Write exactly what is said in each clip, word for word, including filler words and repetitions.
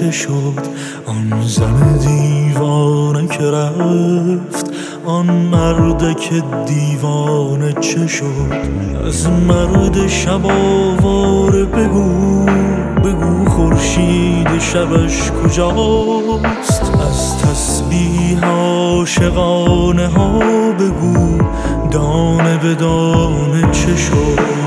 چه شد آن زن دیوانه که رفت؟ آن مرد که دیوانه چه شد؟ از مرد شب آواره بگو بگو خورشید شبش کجاست؟ از تسبیح عاشقانه ها بگو دانه به دانه چه شد؟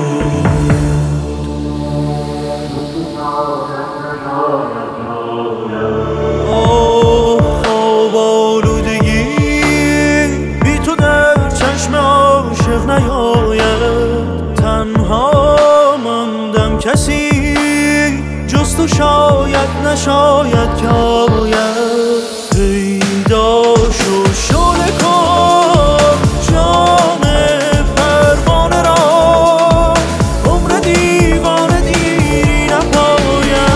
تنها ماندم کسی جز تو شاید نشاید که آید. پیدا شو شعله کن جان پروانه را، عمر دیوانه دیری نپاید.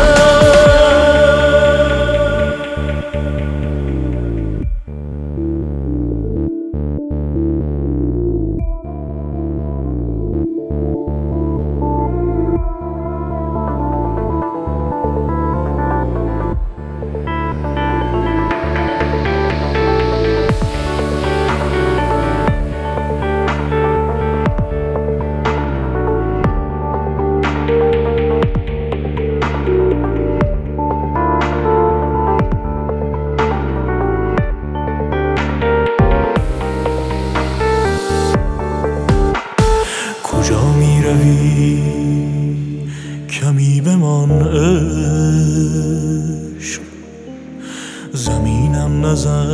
کجا می روی کمی بمان عشق؟ زمینم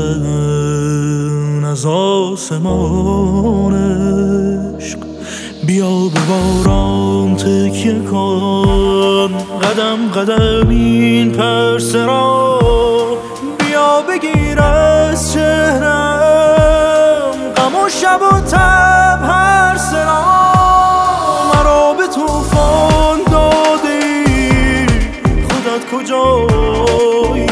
نزن از آسمان عشق. بیا به باران تکیه کن قدم قدم این پرسه را. بیا بگیر از چهرم غم و شب و تب هر سرا. توفان دادی خودت کجایی؟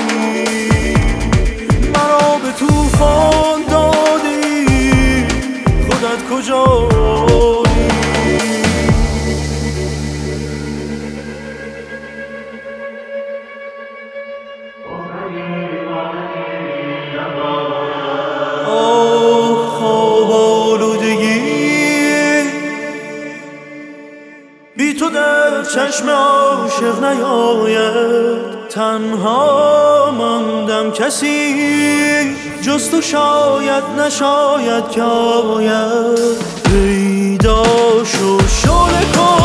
مرا به توفان دادی خودت کجایی؟ آه خواب آلودگی بی تو در چشم عاشق نیاید. تنها ماندم کسی جز تو شاید نشاید که آید. پیدا شو شعله کن